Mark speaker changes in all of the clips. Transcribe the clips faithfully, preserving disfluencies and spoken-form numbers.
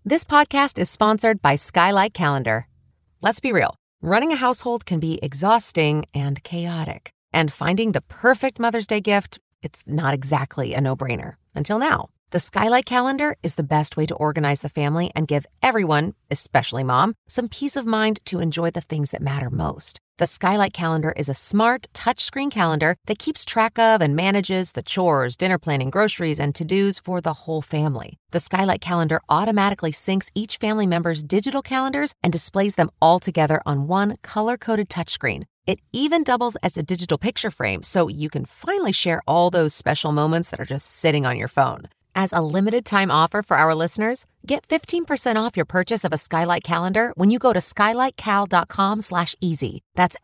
Speaker 1: This podcast is sponsored by Skylight Calendar. Let's be real. Running a household can be exhausting and chaotic. And finding the perfect Mother's Day gift, it's not exactly a no-brainer. Until now. The Skylight Calendar is the best way to organize the family and give everyone, especially mom, some peace of mind to enjoy the things that matter most. The Skylight Calendar is a smart, touchscreen calendar that keeps track of and manages the chores, dinner planning, groceries, and to-dos for the whole family. The Skylight Calendar automatically syncs each family member's digital calendars and displays them all together on one color-coded touchscreen. It even doubles as a digital picture frame, so you can finally share all those special moments that are just sitting on your phone. As a limited-time offer for our listeners, get fifteen percent off your purchase of a Skylight Calendar when you go to skylightcal.com slash easy. That's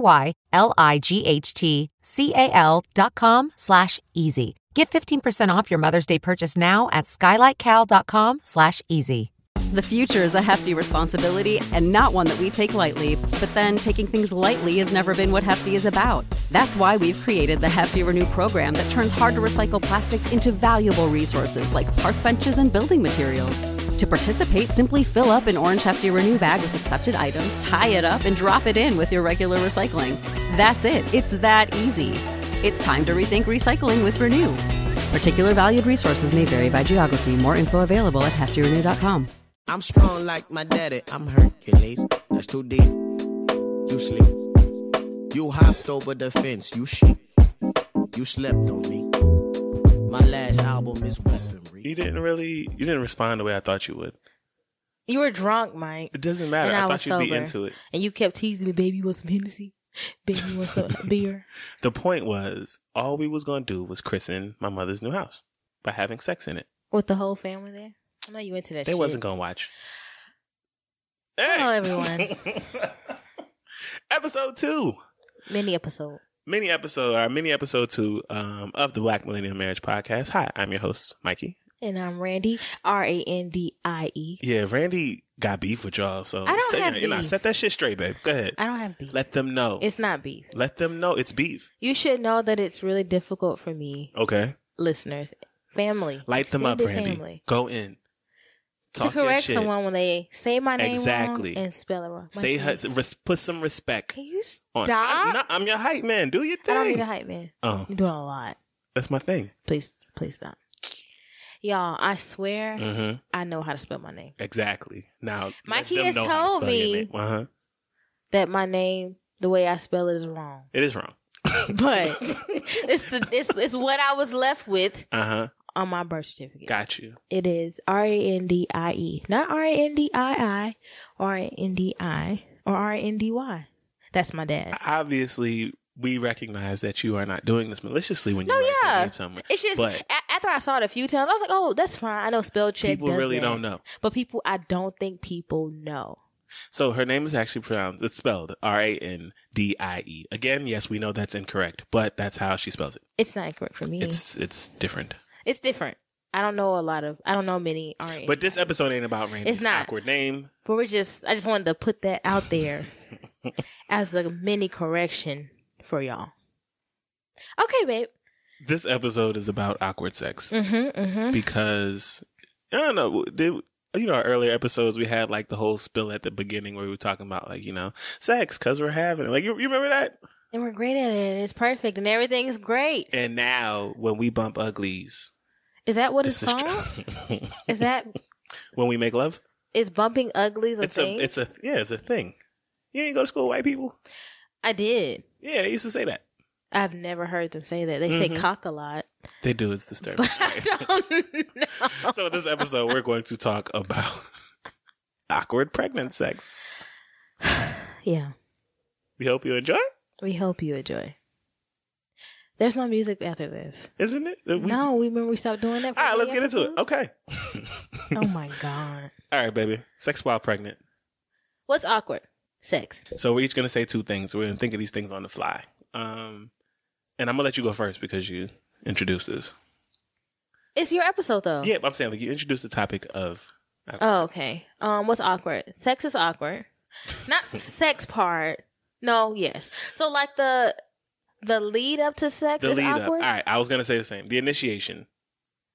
Speaker 1: S-K-Y-L-I-G-H-T-C-A-L dot com slash easy. Get fifteen percent off your Mother's Day purchase now at skylightcal.com slash easy.
Speaker 2: The future is a hefty responsibility and not one that we take lightly. But then taking things lightly has never been what Hefty is about. That's why we've created the Hefty Renew program that turns hard-to-recycle plastics into valuable resources like park benches and building materials. To participate, simply fill up an orange Hefty Renew bag with accepted items, tie it up, and drop it in with your regular recycling. That's it. It's that easy. It's time to rethink recycling with Renew. Particular valued resources may vary by geography. More info available at hefty renew dot com.
Speaker 3: I'm strong like my daddy, I'm Hercules. That's too deep. You sleep. You hopped over the fence, you sheep. You slept on me. My last album is Weaponry.
Speaker 4: You didn't really, you didn't respond the way I thought you would.
Speaker 5: You were drunk, Mike.
Speaker 4: It doesn't matter.
Speaker 5: And
Speaker 4: I,
Speaker 5: I
Speaker 4: thought
Speaker 5: was
Speaker 4: you'd
Speaker 5: sober.
Speaker 4: be into it.
Speaker 5: And you kept teasing me, baby, you want some Hennessy? Baby, you want some beer?
Speaker 4: The point was, all we was going to do was christen my mother's new house by having sex in it.
Speaker 5: With the whole family there? I know you into that
Speaker 4: they
Speaker 5: shit.
Speaker 4: They wasn't going to watch.
Speaker 5: Hello,
Speaker 4: Hey!
Speaker 5: everyone.
Speaker 4: Episode two.
Speaker 5: Mini episode.
Speaker 4: Mini episode, our mini episode two um, of the Black Millennial Marriage Podcast. Hi, I'm your host, Mikey.
Speaker 5: And I'm Randy, R A N D I E.
Speaker 4: Yeah, Randy got beef with y'all, so
Speaker 5: I don't
Speaker 4: set,
Speaker 5: have
Speaker 4: you know,
Speaker 5: beef.
Speaker 4: set that shit straight, babe. Go ahead.
Speaker 5: I don't have beef.
Speaker 4: Let them know.
Speaker 5: It's not beef.
Speaker 4: Let them know it's beef.
Speaker 5: You should know that it's really difficult for me,
Speaker 4: Okay.
Speaker 5: listeners, family,
Speaker 4: Light them up,
Speaker 5: extended
Speaker 4: Randy.
Speaker 5: family,
Speaker 4: Go in. Talk
Speaker 5: to correct
Speaker 4: your shit.
Speaker 5: someone when they say my name
Speaker 4: Exactly.
Speaker 5: wrong and spell it wrong. My
Speaker 4: Say
Speaker 5: name-
Speaker 4: her, res, put some respect.
Speaker 5: Can you
Speaker 4: on.
Speaker 5: stop?
Speaker 4: I'm, not, I'm your hype man. Do your
Speaker 5: I
Speaker 4: thing.
Speaker 5: don't need a hype man.
Speaker 4: Oh,
Speaker 5: You're doing a lot.
Speaker 4: that's my thing.
Speaker 5: Please, please stop. Y'all, I swear
Speaker 4: Mm-hmm.
Speaker 5: I know how to spell my name.
Speaker 4: Exactly. Now,
Speaker 5: Mikey
Speaker 4: let
Speaker 5: has
Speaker 4: them know how to
Speaker 5: told
Speaker 4: spell your
Speaker 5: me-
Speaker 4: name. Uh-huh.
Speaker 5: That my name, the way I spell it, is wrong.
Speaker 4: It is wrong.
Speaker 5: But it's the it's, it's what I was left with
Speaker 4: Uh-huh.
Speaker 5: on my birth certificate.
Speaker 4: Got you.
Speaker 5: It is R A N D I E. Not R A N D I I, R A N D I, or R A N D Y. That's my dad.
Speaker 4: Obviously, we recognize that you are not doing this maliciously when you
Speaker 5: No,
Speaker 4: write your
Speaker 5: yeah.
Speaker 4: name somewhere.
Speaker 5: It's just,
Speaker 4: But
Speaker 5: a- after I saw it a few times, I was like, oh, that's fine. I know spell check
Speaker 4: people
Speaker 5: does
Speaker 4: really
Speaker 5: that.
Speaker 4: don't know.
Speaker 5: But people, I don't think people know.
Speaker 4: So her name is actually pronounced, it's spelled R A N D I E. Again, yes, we know that's incorrect, but that's how she spells it.
Speaker 5: It's not incorrect for me.
Speaker 4: It's it's different.
Speaker 5: It's different. I don't know a lot of, I don't know many R A N D I E.
Speaker 4: But this episode ain't about Randy's
Speaker 5: It's not.
Speaker 4: awkward name.
Speaker 5: But we're just, I just wanted to put that out there as the mini correction for y'all. Okay, babe.
Speaker 4: This episode is about awkward sex.
Speaker 5: Mm-hmm, mm-hmm.
Speaker 4: Because, I don't know, did, you know, our earlier episodes, we had like the whole spill at the beginning where we were talking about like, you know, sex because we're having it. Like, you, you remember that?
Speaker 5: And we're great at it. It's perfect. And everything is great.
Speaker 4: And now when we bump uglies,
Speaker 5: Is that what it's,
Speaker 4: it's a
Speaker 5: called?
Speaker 4: str-
Speaker 5: Is that,
Speaker 4: when we make love,
Speaker 5: is bumping uglies a
Speaker 4: it's
Speaker 5: thing?
Speaker 4: a, it's a, yeah, it's a thing. You ain't go to school with white people?
Speaker 5: I did.
Speaker 4: Yeah, they used to say that.
Speaker 5: I've never heard them say that. They say
Speaker 4: Mhm.
Speaker 5: cock a lot.
Speaker 4: They do. It's disturbing.
Speaker 5: I don't know.
Speaker 4: So in this episode, we're going to talk about awkward pregnant sex.
Speaker 5: Yeah.
Speaker 4: We hope you enjoy.
Speaker 5: We hope you enjoy. There's no music after this.
Speaker 4: Isn't it? We,
Speaker 5: No, we remember we stopped doing that. For
Speaker 4: All right,
Speaker 5: the
Speaker 4: let's get into it.
Speaker 5: episodes?
Speaker 4: Okay.
Speaker 5: Oh my God.
Speaker 4: All right, baby. Sex while pregnant.
Speaker 5: What's awkward? Sex.
Speaker 4: So we're each going to say two things. We're going to think of these things on the fly. Um, and I'm going to let you go first because you introduced this.
Speaker 5: It's your episode though.
Speaker 4: Yeah, but I'm saying like you introduced the topic of.
Speaker 5: Oh, okay. Um, what's awkward? Sex is awkward. Not the sex part. No, yes. So like the the lead up to sex
Speaker 4: The
Speaker 5: is
Speaker 4: lead up. All
Speaker 5: awkward.
Speaker 4: right, I was going to say the same. The initiation.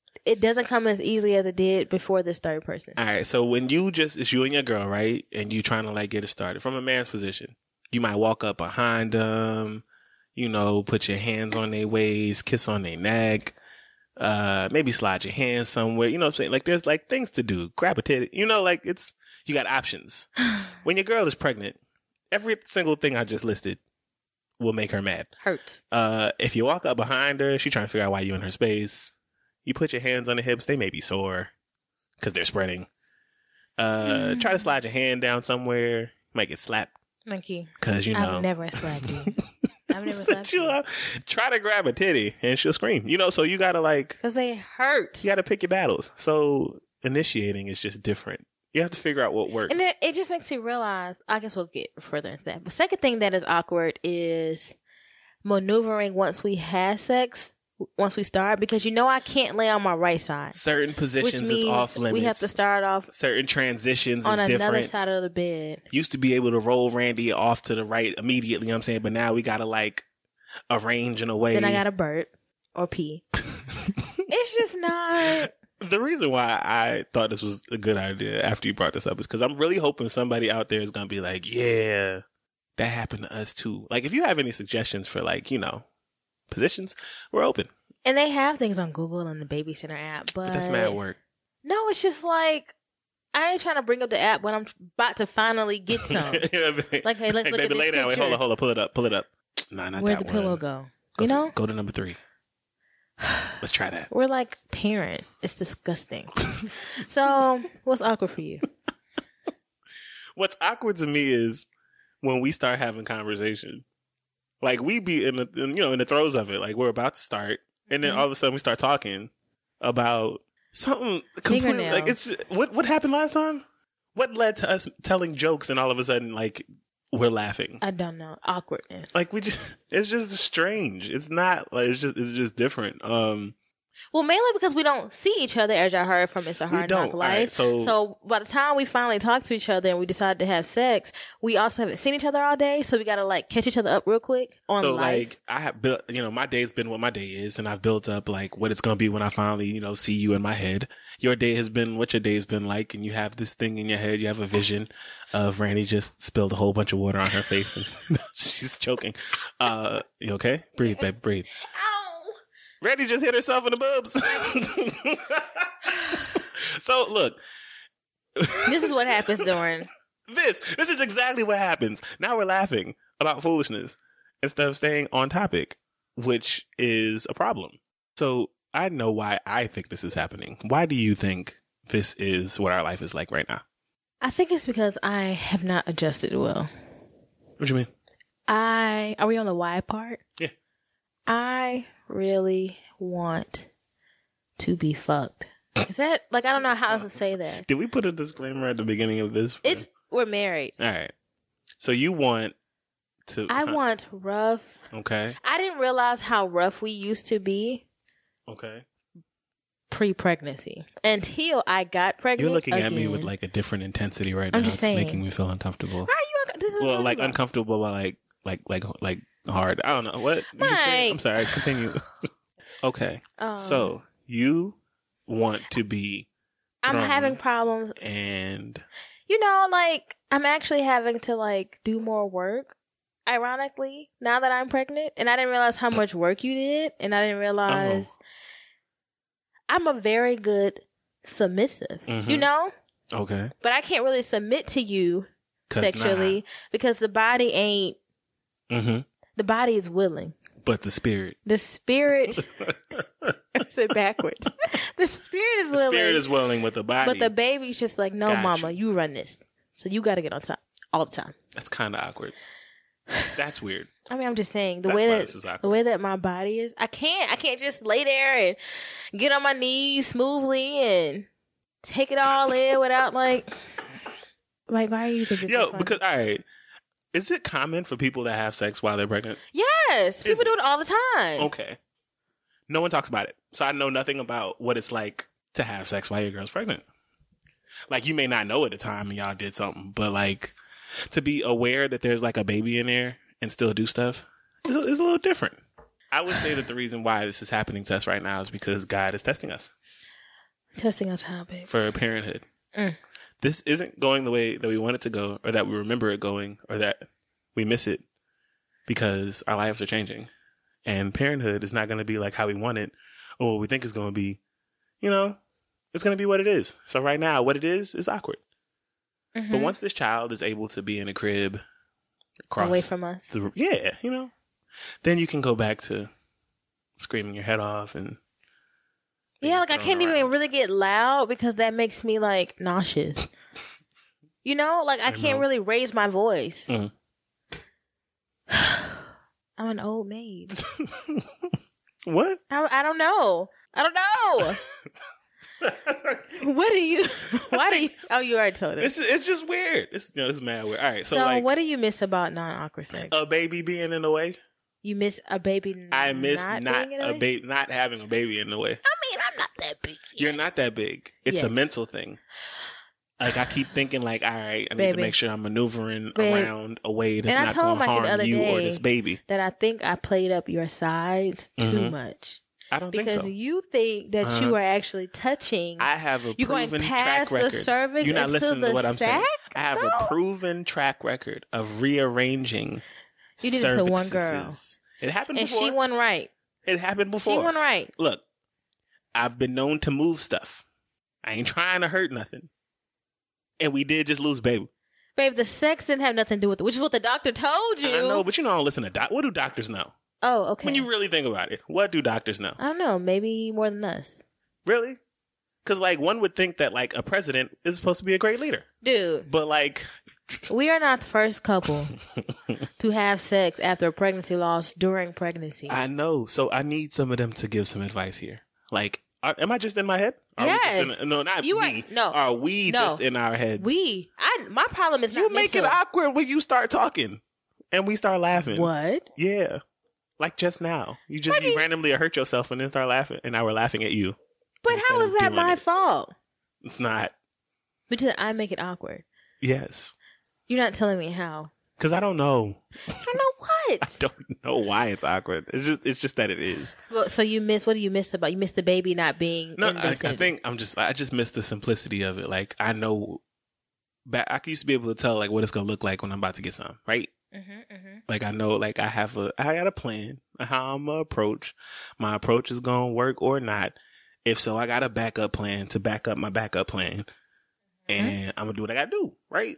Speaker 5: it doesn't come as easily as it did before this third person.
Speaker 4: All right. So when you just, it's you and your girl, right? And you trying to like get it started from a man's position, you might walk up behind them, you know, put your hands on their waist, kiss on their neck, uh, maybe slide your hand somewhere. You know what I'm saying? Like there's like things to do. Grab a titty. You know, like it's, you got options. When your girl is pregnant, every single thing I just listed will make her mad.
Speaker 5: Hurts.
Speaker 4: Uh, if you walk up behind her, she trying to figure out why you in her space. You put your hands on the hips, they may be sore because they're spreading. Uh, mm. Try to slide your hand down somewhere, might get slapped.
Speaker 5: Thank you.
Speaker 4: Because, you know.
Speaker 5: I've never slapped you. I've never slapped you.
Speaker 4: Up. Try to grab a titty and she'll scream. You know, so you got to like.
Speaker 5: Because they hurt.
Speaker 4: You got to pick your battles. So initiating is just different. You have to figure out what works.
Speaker 5: And it, it just makes you realize, I guess we'll get further into that. But second thing that is awkward is maneuvering once we have sex, once we start, because you know I can't lay on my right side.
Speaker 4: Certain positions is off limits.
Speaker 5: We have to start off
Speaker 4: certain transitions
Speaker 5: on
Speaker 4: is
Speaker 5: another
Speaker 4: different.
Speaker 5: side of the bed.
Speaker 4: Used to be able to roll Randy off to the right immediately, you know what I'm saying? But now we got to like arrange in a way.
Speaker 5: Then I got to burp or pee. It's just not.
Speaker 4: The reason why I thought this was a good idea after you brought this up is because I'm really hoping somebody out there is going to be like, yeah, that happened to us too. Like, if you have any suggestions for like, you know, positions, we're open.
Speaker 5: And they have things on Google and the Baby Center app, but,
Speaker 4: but that's mad work.
Speaker 5: No, it's just like, I ain't trying to bring up the app when I'm about to finally get some. Like, hey, let's
Speaker 4: hey,
Speaker 5: look
Speaker 4: baby,
Speaker 5: at this
Speaker 4: lay down.
Speaker 5: picture.
Speaker 4: Wait, hold on, hold on, pull it up, pull it up. Nah, not
Speaker 5: Where'd
Speaker 4: that
Speaker 5: the
Speaker 4: one.
Speaker 5: pillow go?
Speaker 4: Go
Speaker 5: You
Speaker 4: to,
Speaker 5: know?
Speaker 4: Go to number three. Let's try that.
Speaker 5: We're like parents. It's disgusting. So, what's awkward for you?
Speaker 4: What's awkward to me is when we start having conversation. Like, we be in the, in, you know, in the throes of it. Like, we're about to start. And then mm-hmm. all of a sudden we start talking about something completely, like, it's, what, what happened last time? What led to us telling jokes and all of a sudden, like, we're laughing?
Speaker 5: I don't know. Awkwardness.
Speaker 4: Like, we just, it's just strange. It's not, like, it's just, it's just different. Um,
Speaker 5: Well, mainly because we don't see each other, as y'all heard from Mister Hard Knock Life.
Speaker 4: Right, so,
Speaker 5: so by the time we finally talk to each other and we decide to have sex, we also haven't seen each other all day. So we got to like catch each other up real quick on
Speaker 4: so
Speaker 5: life.
Speaker 4: like I have built, you know, my day's been what my day is, and I've built up like what it's going to be when I finally, you know, see you in my head. Your day has been what your day has been like, and you have this thing in your head. You have a vision of Randy just spilled a whole bunch of water on her face and she's choking. Uh, you okay? Breathe, babe, breathe. Randy just hit herself in the boobs. So look,
Speaker 5: this is what happens during
Speaker 4: this. This is exactly what happens. Now we're laughing about foolishness instead of staying on topic, which is a problem. So I know why I think this is happening. Why do you think this is what our life is like right now?
Speaker 5: I think it's because I have not adjusted well.
Speaker 4: What do you mean?
Speaker 5: I are we on the why part?
Speaker 4: Yeah.
Speaker 5: I really want to be fucked. Is that, like, I don't know how else to say that.
Speaker 4: Did we put a disclaimer at the beginning of this?
Speaker 5: It's, we're married.
Speaker 4: All right. So you want to.
Speaker 5: I huh? want rough.
Speaker 4: Okay.
Speaker 5: I didn't realize how rough we used to be.
Speaker 4: Okay.
Speaker 5: Pre-pregnancy. Until I got pregnant.
Speaker 4: You're looking
Speaker 5: again.
Speaker 4: at me with, like, a different intensity right
Speaker 5: I'm
Speaker 4: now.
Speaker 5: just
Speaker 4: It's
Speaker 5: saying.
Speaker 4: making me feel uncomfortable.
Speaker 5: Why are you, this is
Speaker 4: well, like, about. uncomfortable, but like, like, like, like, hard. I don't know. What? Did you say? I'm sorry. Continue. Okay. Um, so you want to be.
Speaker 5: I'm having problems.
Speaker 4: And.
Speaker 5: You know, like, I'm actually having to, like, do more work. Ironically, now that I'm pregnant. And I didn't realize how much work you did. And I didn't realize. Uh-huh. I'm a very good submissive. Mm-hmm. You know?
Speaker 4: Okay.
Speaker 5: But I can't really submit to you sexually nah. because the body ain't. Mm-hmm. The body is willing.
Speaker 4: But the spirit.
Speaker 5: The spirit. I said backwards. The spirit is
Speaker 4: the
Speaker 5: willing.
Speaker 4: The spirit is willing with the body.
Speaker 5: But the baby's just like, no, gotcha. Mama, you run this. So you got to get on top all the time.
Speaker 4: That's kind of awkward. That's weird.
Speaker 5: I mean, I'm just saying the
Speaker 4: That's
Speaker 5: way that the way that my body is. I can't. I can't just lay there and get on my knees smoothly and take it all in without like. Like, why are you thinking?
Speaker 4: Yo, because all right. Is it common for people to have sex while they're pregnant?
Speaker 5: Yes. People do it all the time.
Speaker 4: Okay. No one talks about it. So I know nothing about what it's like to have sex while your girl's pregnant. Like, you may not know at the time and y'all did something, but like, to be aware that there's like a baby in there and still do stuff is a, is a little different. I would say that the reason why this is happening to us right now is because God is testing us.
Speaker 5: Testing us how, babe?
Speaker 4: For parenthood.
Speaker 5: Mm.
Speaker 4: This isn't going the way that we want it to go, or that we remember it going, or that we miss it, because our lives are changing. And parenthood is not going to be like how we want it, or what we think it's going to be. You know, it's going to be what it is. So right now, what it is, is awkward. Mm-hmm. But once this child is able to be in a crib, across
Speaker 5: away from us,
Speaker 4: the, yeah, you know, then you can go back to screaming your head off and
Speaker 5: yeah, like I can't
Speaker 4: around.
Speaker 5: even really get loud because that makes me like nauseous. You know, like I, I can't know. really raise my voice. Mm. I'm an old maid.
Speaker 4: What?
Speaker 5: I, I don't know. I don't know. What do you? Why do you? Oh, you already told us.
Speaker 4: It's it's just weird. It's you know, it's mad weird. All right, so,
Speaker 5: so
Speaker 4: like,
Speaker 5: what do you miss about non-awkward sex?
Speaker 4: A baby being in the way.
Speaker 5: You miss a baby.
Speaker 4: I miss
Speaker 5: not,
Speaker 4: not
Speaker 5: being in
Speaker 4: a
Speaker 5: the
Speaker 4: baby, not having a baby in the way.
Speaker 5: I mean, I'm not that big. Yet.
Speaker 4: You're not that big. It's
Speaker 5: yes.
Speaker 4: a mental thing. Like I keep thinking, like, all right, I need
Speaker 5: baby.
Speaker 4: to make sure I'm maneuvering
Speaker 5: baby.
Speaker 4: around a way that's
Speaker 5: and
Speaker 4: not going to harm you or this baby.
Speaker 5: That I think I played up your sides
Speaker 4: mm-hmm.
Speaker 5: too much.
Speaker 4: I don't
Speaker 5: because
Speaker 4: think so.
Speaker 5: Because you think that uh-huh. you are actually touching.
Speaker 4: I have a
Speaker 5: you're
Speaker 4: proven
Speaker 5: going past
Speaker 4: track record.
Speaker 5: The cervix
Speaker 4: you're not listening
Speaker 5: the
Speaker 4: to what I'm
Speaker 5: sack?
Speaker 4: saying. I have
Speaker 5: no.
Speaker 4: a proven track record of rearranging.
Speaker 5: You did it to one girl.
Speaker 4: It happened
Speaker 5: and
Speaker 4: before.
Speaker 5: And she won right.
Speaker 4: It happened before.
Speaker 5: She won right.
Speaker 4: Look, I've been known to move stuff. I ain't trying to hurt nothing. And we did just lose baby.
Speaker 5: Babe, the sex didn't have nothing to do with it, which is what the doctor told you.
Speaker 4: I know, but you don't listen to doc. What do doctors know?
Speaker 5: Oh, okay.
Speaker 4: When you really think about it, what do doctors know?
Speaker 5: I don't know. Maybe more than us.
Speaker 4: Really? Because, like, one would think that, like, a president is supposed to be a great leader.
Speaker 5: Dude.
Speaker 4: But, like...
Speaker 5: we are not the first couple to have sex after a pregnancy loss during pregnancy.
Speaker 4: I know. So I need some of them to give some advice here. Like, are, am I just in my head? Are
Speaker 5: yes.
Speaker 4: We just in, no, not
Speaker 5: you
Speaker 4: me.
Speaker 5: Are, no.
Speaker 4: Are we
Speaker 5: no.
Speaker 4: just in our heads?
Speaker 5: We. I. My problem is not
Speaker 4: You make
Speaker 5: mental.
Speaker 4: it awkward when you start talking and we start laughing.
Speaker 5: What?
Speaker 4: Yeah. Like just now. You just you randomly hurt yourself and then start laughing. And now we're laughing at you.
Speaker 5: But how is that my
Speaker 4: it.
Speaker 5: fault?
Speaker 4: It's not.
Speaker 5: But did I make it awkward?
Speaker 4: Yes.
Speaker 5: You're not telling me how.
Speaker 4: Because I don't know.
Speaker 5: I don't know what.
Speaker 4: I don't know why it's awkward. It's just it's just that it is.
Speaker 5: Well, so you miss, what do you miss about, you miss the baby not being
Speaker 4: no,
Speaker 5: in the
Speaker 4: I, I
Speaker 5: vicinity?
Speaker 4: think I'm just, I just miss the simplicity of it. Like, I know, back, I used to be able to tell, like, what it's going to look like when I'm about to get some, right? Mm-hmm, mm-hmm. Like, I know, like, I have a, I got a plan of how I'm going to approach. My approach is going to work or not. If so, I got a backup plan to back up my backup plan. Mm-hmm. And I'm going to do what I got to do, right?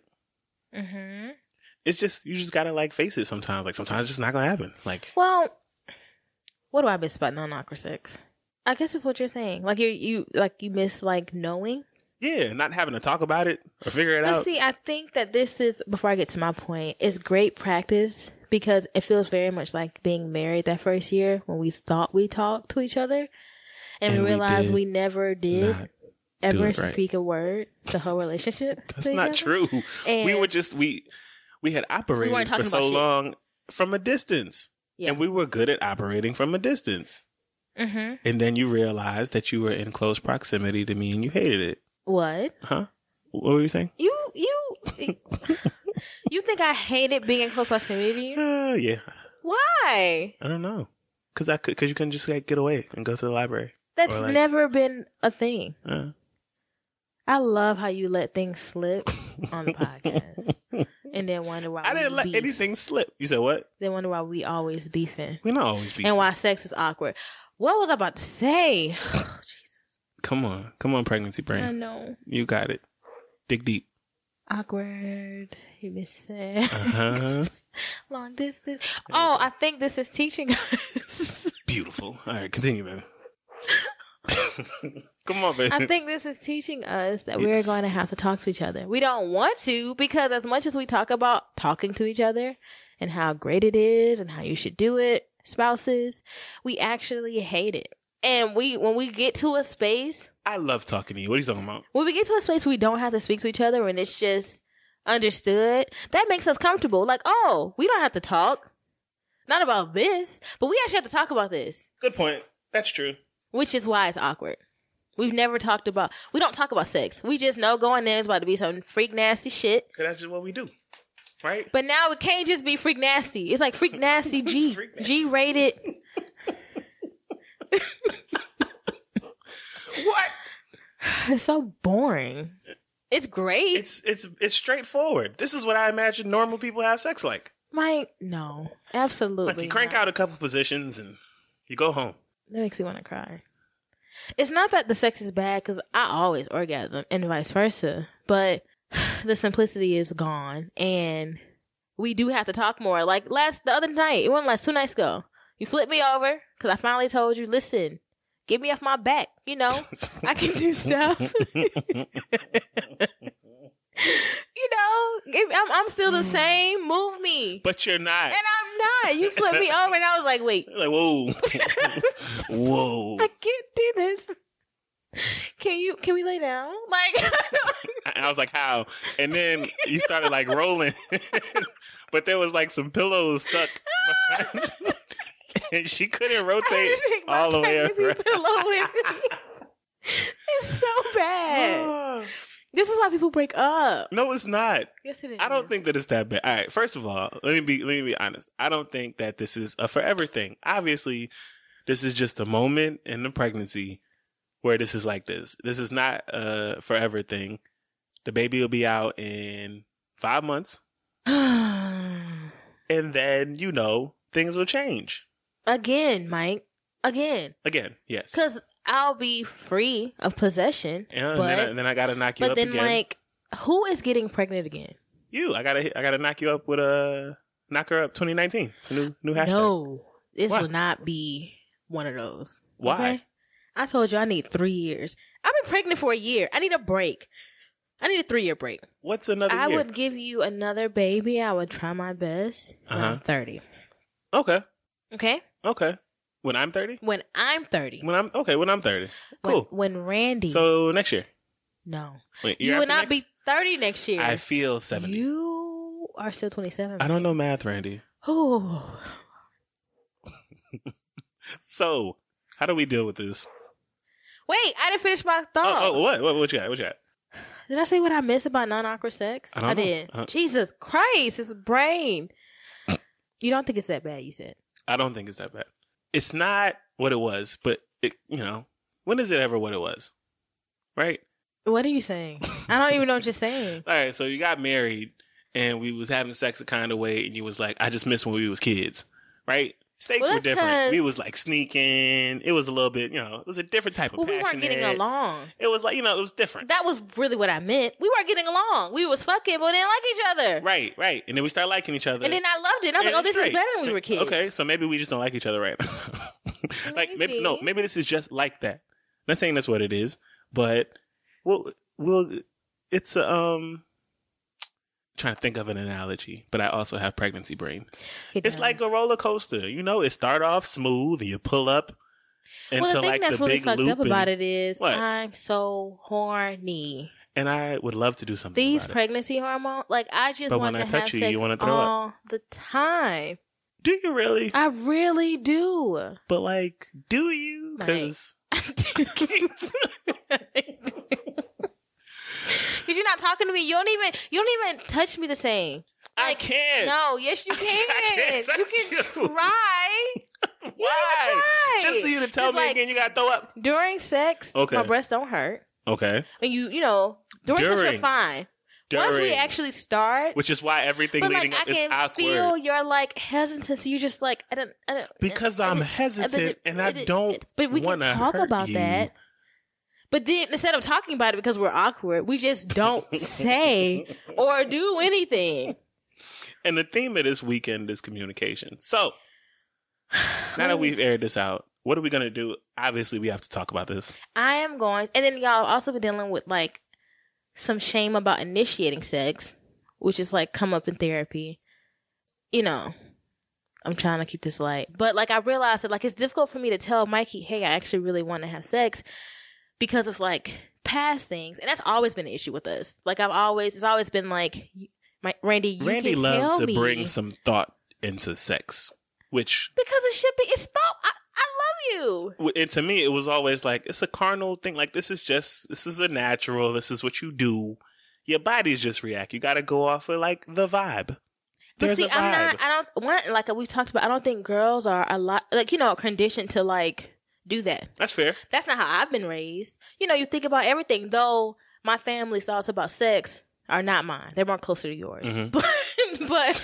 Speaker 4: Mm-hmm. It's just, you just got to, like, face it sometimes. Like, sometimes it's just not going to happen. Like,
Speaker 5: well, what do I miss about non-awkward sex? I guess it's what you're saying. Like, you you, like, you miss, like, knowing?
Speaker 4: Yeah, not having to talk about it or figure it
Speaker 5: but
Speaker 4: out.
Speaker 5: See, I think that this is, before I get to my point, it's great practice because it feels very much like being married that first year when we thought we talked to each other. And, and we realized we, we never did ever right. speak a word the whole relationship.
Speaker 4: That's not true. And we were just, we, we had operated we for so long from a distance. Yeah. And we were good at operating from a distance. Mm-hmm. And then you realized that you were in close proximity to me and you hated it.
Speaker 5: What?
Speaker 4: Huh? What were you saying?
Speaker 5: You, you, you think I hated being in close proximity to you?
Speaker 4: Uh, yeah.
Speaker 5: Why?
Speaker 4: I don't know. Cause I could, cause you couldn't just like get away and go to the library.
Speaker 5: That's like, never been a thing.
Speaker 4: Uh,
Speaker 5: I love how you let things slip on the podcast, and then wonder why
Speaker 4: I didn't
Speaker 5: we
Speaker 4: let
Speaker 5: beef.
Speaker 4: anything slip. You said what?
Speaker 5: Then wonder why we always beefing.
Speaker 4: We're not always beefing,
Speaker 5: and why sex is awkward. What was I about to say? Oh, Jesus.
Speaker 4: Come on, come on, pregnancy brain.
Speaker 5: I know
Speaker 4: you got it. Dig deep.
Speaker 5: Awkward. You miss it.
Speaker 4: Uh-huh.
Speaker 5: Long distance. Oh, I think this is teaching us.
Speaker 4: Beautiful. All right, continue, baby. Come on, baby.
Speaker 5: I think this is teaching us that
Speaker 4: yes.
Speaker 5: we're going to have to talk to each other. We don't want to because as much as we talk about talking to each other and how great it is and how you should do it, spouses, we actually hate it. And we, when we get to a space,
Speaker 4: I love talking to you. What are you talking about?
Speaker 5: When we get to a space where we don't have to speak to each other and it's just understood, that makes us comfortable. Like, oh, we don't have to talk. Not about this, but we actually have to talk about this.
Speaker 4: Good point. That's true.
Speaker 5: Which is why it's awkward. We've never talked about, we don't talk about sex. We just know going in is about to be some freak nasty shit.
Speaker 4: Because that's just what we do. Right?
Speaker 5: But now it can't just be freak nasty. It's like freak nasty G.
Speaker 4: Freak nasty.
Speaker 5: G rated.
Speaker 4: What?
Speaker 5: It's so boring. It's great.
Speaker 4: It's it's it's straightforward. This is what I imagine normal people have sex like.
Speaker 5: Mike, no. Absolutely
Speaker 4: Like you crank
Speaker 5: not.
Speaker 4: out a couple positions and you go home.
Speaker 5: That makes me want to cry. It's not that the sex is bad, because I always orgasm and vice versa, but the simplicity is gone, and we do have to talk more. Like last, the other night, it wasn't last, two nights ago, you flipped me over because I finally told you, listen, get me off my back. You know, I can do stuff. You know, I'm, I'm still the same. Move me.
Speaker 4: But you're not.
Speaker 5: And I'm not. You flipped me over, and I was like, wait.
Speaker 4: Like, whoa. Whoa.
Speaker 5: I can't do this. Can you, can we lay down? Like,
Speaker 4: I was like, how? And then you started like rolling, but there was like some pillows stuck behind you. And she couldn't rotate all the way around.
Speaker 5: Pillow with me. It's so bad. This is why people break up.
Speaker 4: No, it's not.
Speaker 5: Yes, it is.
Speaker 4: I don't think that it's that bad. All right. First of all, let me be let me be honest. I don't think that this is a forever thing. Obviously, this is just a moment in the pregnancy where this is like this. This is not a forever thing. The baby will be out in five months, and then you know things will change
Speaker 5: Again, Mike. Again.
Speaker 4: again. Yes,
Speaker 5: Because I'll be free of possession.
Speaker 4: yeah, and,
Speaker 5: but,
Speaker 4: then I, and then I gotta knock you
Speaker 5: but
Speaker 4: up
Speaker 5: then,
Speaker 4: again.
Speaker 5: like, who is getting pregnant again?
Speaker 4: You, I gotta I gotta knock you up with a knock her up twenty nineteen. It's a new new hashtag.
Speaker 5: No, this
Speaker 4: Why?
Speaker 5: will not be one of those.
Speaker 4: Why?
Speaker 5: Okay? I told you I need three years. I've been pregnant for a year. I need a break. I need a three year break.
Speaker 4: What's another
Speaker 5: I
Speaker 4: year?
Speaker 5: would give you another baby. I would try my best when
Speaker 4: Uh-huh.
Speaker 5: I'm thirty.
Speaker 4: Okay,
Speaker 5: Okay?
Speaker 4: okay. When I'm thirty.
Speaker 5: When I'm thirty.
Speaker 4: When I'm okay. When I'm thirty.
Speaker 5: When,
Speaker 4: Cool.
Speaker 5: when Randy.
Speaker 4: So next year.
Speaker 5: no.
Speaker 4: Wait,
Speaker 5: You
Speaker 4: year
Speaker 5: would
Speaker 4: after
Speaker 5: not
Speaker 4: next?
Speaker 5: be thirty next year.
Speaker 4: I feel seventy.
Speaker 5: You are still twenty-seven.
Speaker 4: I don't know math, Randy.
Speaker 5: Oh.
Speaker 4: So, how do we deal with this?
Speaker 5: Wait, I didn't finish my thought.
Speaker 4: Oh, oh what? what? What you got? What you got?
Speaker 5: Did I say what I miss about non-awkward sex?
Speaker 4: I don't know.
Speaker 5: did.
Speaker 4: I don't-
Speaker 5: Jesus Christ, his brain. You don't think it's that bad, you said.
Speaker 4: I don't think it's that bad. It's not what it was, but it, you know, when is it ever what it was? Right?
Speaker 5: What are you saying? I don't even know what you're saying.
Speaker 4: All right. So you got married and we was having sex a kind of way and you was like, I just miss when we was kids. Right? Stakes
Speaker 5: Well,
Speaker 4: were
Speaker 5: that's
Speaker 4: different.
Speaker 5: 'cause-
Speaker 4: We was like sneaking. It was a little bit, you know, it was a different type of
Speaker 5: Well, we weren't
Speaker 4: passionate.
Speaker 5: getting along.
Speaker 4: It was like, you know, it was different.
Speaker 5: That was really what I meant. We weren't getting along. We was fucking, but we didn't like each other.
Speaker 4: Right, right. And then we started liking each other.
Speaker 5: And then I loved it. And I was
Speaker 4: And
Speaker 5: like, oh, this
Speaker 4: it's
Speaker 5: is
Speaker 4: great.
Speaker 5: better when we were kids.
Speaker 4: Okay, so maybe we just don't like each other right now. Like maybe
Speaker 5: Maybe.
Speaker 4: no, maybe this is just like that. Not saying that's what it is, but we'll we'll it's a, um trying to think of an analogy, but I also have pregnancy brain.
Speaker 5: It
Speaker 4: It's
Speaker 5: does.
Speaker 4: like a roller coaster. You know, it start off smooth, you pull up into
Speaker 5: Well, the thing
Speaker 4: like
Speaker 5: that's
Speaker 4: the
Speaker 5: really
Speaker 4: big
Speaker 5: fucked
Speaker 4: loop.
Speaker 5: up about
Speaker 4: and,
Speaker 5: it is
Speaker 4: What?
Speaker 5: I'm so horny.
Speaker 4: and I would love to do something
Speaker 5: These
Speaker 4: about it.
Speaker 5: pregnancy hormones, like I just
Speaker 4: But
Speaker 5: want
Speaker 4: when
Speaker 5: to
Speaker 4: I touch
Speaker 5: have
Speaker 4: you,
Speaker 5: sex
Speaker 4: you wanna throw up.
Speaker 5: all the time.
Speaker 4: Do you really?
Speaker 5: I really do.
Speaker 4: But like, do you? Because
Speaker 5: Cause you're not talking to me. You don't even. You don't even touch me the same.
Speaker 4: I can't.
Speaker 5: No. Yes, you can.
Speaker 4: I can't touch
Speaker 5: you can
Speaker 4: you.
Speaker 5: try. You
Speaker 4: Why?
Speaker 5: can try.
Speaker 4: Just so you to tell
Speaker 5: Just
Speaker 4: me
Speaker 5: like,
Speaker 4: again, you gotta throw up.
Speaker 5: during sex.
Speaker 4: Okay.
Speaker 5: My breasts don't hurt,
Speaker 4: Okay.
Speaker 5: and you, you know, during, sex
Speaker 4: During.
Speaker 5: you're fine. Once we
Speaker 4: During.
Speaker 5: actually start,
Speaker 4: Which is why everything
Speaker 5: but
Speaker 4: leading
Speaker 5: like I
Speaker 4: up is
Speaker 5: can
Speaker 4: awkward.
Speaker 5: feel your like hesitancy. You just like I don't, I don't
Speaker 4: Because
Speaker 5: I
Speaker 4: I'm
Speaker 5: don't-
Speaker 4: hesitant and I don't
Speaker 5: But we can
Speaker 4: wanna
Speaker 5: talk
Speaker 4: hurt
Speaker 5: about
Speaker 4: you.
Speaker 5: that. But then instead of talking about it because we're awkward, we just don't say or do anything.
Speaker 4: And the theme of this weekend is communication. So, now that we've aired this out, what are we going to do? Obviously, we have to talk about this.
Speaker 5: I am going, and then y'all also been dealing with like some shame about initiating sex, which is like come up in therapy. You know, I'm trying to keep this light, but like I realized that like it's difficult for me to tell Mikey, hey, I actually really want to have sex because of like past things, and that's always been an issue with us. Like I've always, it's always been like, my, Randy, you
Speaker 4: Randy
Speaker 5: can
Speaker 4: loved
Speaker 5: tell
Speaker 4: to
Speaker 5: me
Speaker 4: bring some thought into sex, which,
Speaker 5: because it should be. It's thought. I, I love you.
Speaker 4: and to me, it was always like, it's a carnal thing. Like, this is just, this is a natural, this is what you do. Your bodies just react. You got to go off of like the vibe.
Speaker 5: But
Speaker 4: There's
Speaker 5: see,
Speaker 4: a vibe.
Speaker 5: I'm not. I don't. One, like we've talked about. I don't think girls are a lot like you know conditioned to like do that.
Speaker 4: That's fair.
Speaker 5: That's not how I've been raised. You know, you think about everything. Though my family's thoughts about sex are not mine. They're more closer to yours. Mm-hmm. But, but,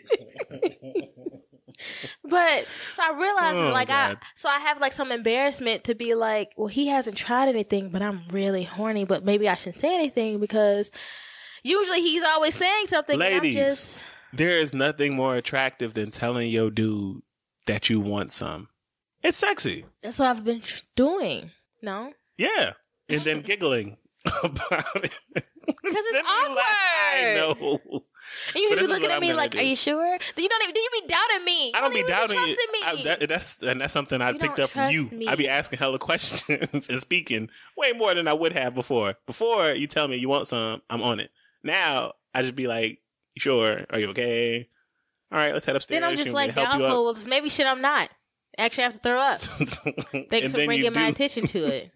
Speaker 5: but, so I realized
Speaker 4: oh,
Speaker 5: that, like,
Speaker 4: God.
Speaker 5: I, so I have, like, some embarrassment to be like, well, he hasn't tried anything, but I'm really horny, but maybe I shouldn't say anything because usually he's always saying something.
Speaker 4: Ladies,
Speaker 5: and I'm just...
Speaker 4: there is nothing more attractive than telling your dude that you want some. It's sexy.
Speaker 5: That's what I've been tr- doing. No?
Speaker 4: Yeah. And then giggling about it.
Speaker 5: Because it's awkward.
Speaker 4: I know.
Speaker 5: And you
Speaker 4: But
Speaker 5: just be
Speaker 4: this is
Speaker 5: looking
Speaker 4: what
Speaker 5: at
Speaker 4: I'm
Speaker 5: me
Speaker 4: gonna
Speaker 5: like,
Speaker 4: do.
Speaker 5: are you sure? Then you don't even, then you be doubting me. You
Speaker 4: I don't be
Speaker 5: even
Speaker 4: doubting you.
Speaker 5: trusting me.
Speaker 4: I, that, that's and that's something I
Speaker 5: You
Speaker 4: picked
Speaker 5: don't
Speaker 4: up from you.
Speaker 5: trust me.
Speaker 4: I be asking hella questions and speaking way more than I would have before. Before you tell me you want some, I'm on it. Now I just be like, you sure? Are you okay? All right, let's head upstairs.
Speaker 5: Then I'm just
Speaker 4: You
Speaker 5: like,
Speaker 4: want me to help you
Speaker 5: well, maybe shit I'm not. Actually, I have to throw up.
Speaker 4: up?
Speaker 5: Thanks
Speaker 4: And
Speaker 5: for
Speaker 4: then
Speaker 5: bringing
Speaker 4: you
Speaker 5: my
Speaker 4: do.
Speaker 5: attention to it.